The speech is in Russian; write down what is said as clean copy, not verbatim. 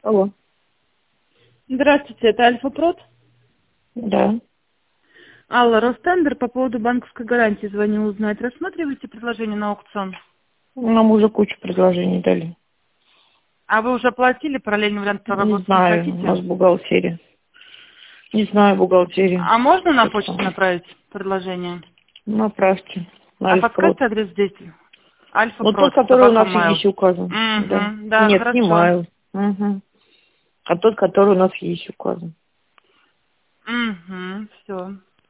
Алло. Здравствуйте, это Альфа-Прод. Да. Алла, Ростендер, по поводу банковской гарантии звоню узнать. Рассматриваете предложение на аукцион? Нам уже кучу предложений дали. А вы уже оплатили параллельный вариант Не проработки? Не знаю, у нас хотите? бухгалтерия. Не знаю бухгалтерии. А можно на Что-то почту там. направить предложение? Направьте. На А Альфпрод. подскажите адрес действия? Ну, тот, Альфа-Прод, который у собака нас в Майл. ЕИСе указан. Да. Угу, да, Нет, не хорошо. Майл. Угу. А тот, который у нас в ЕИСе указан. Угу, все.